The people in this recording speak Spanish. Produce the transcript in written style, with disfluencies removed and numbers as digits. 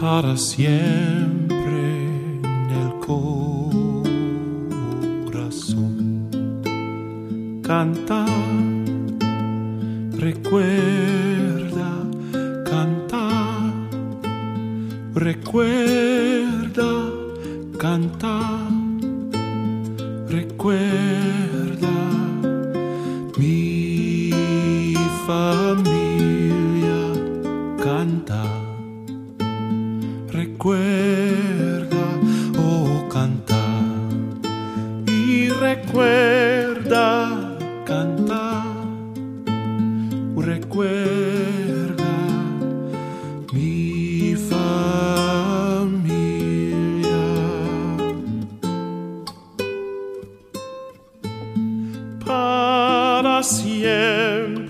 para siempre en el corazón. Canta, recuerda, canta, recuerda, canta, recuerda, mi familia canta, recuerda, oh canta, y recuerda, canta, recuerda, mi familia. Para siempre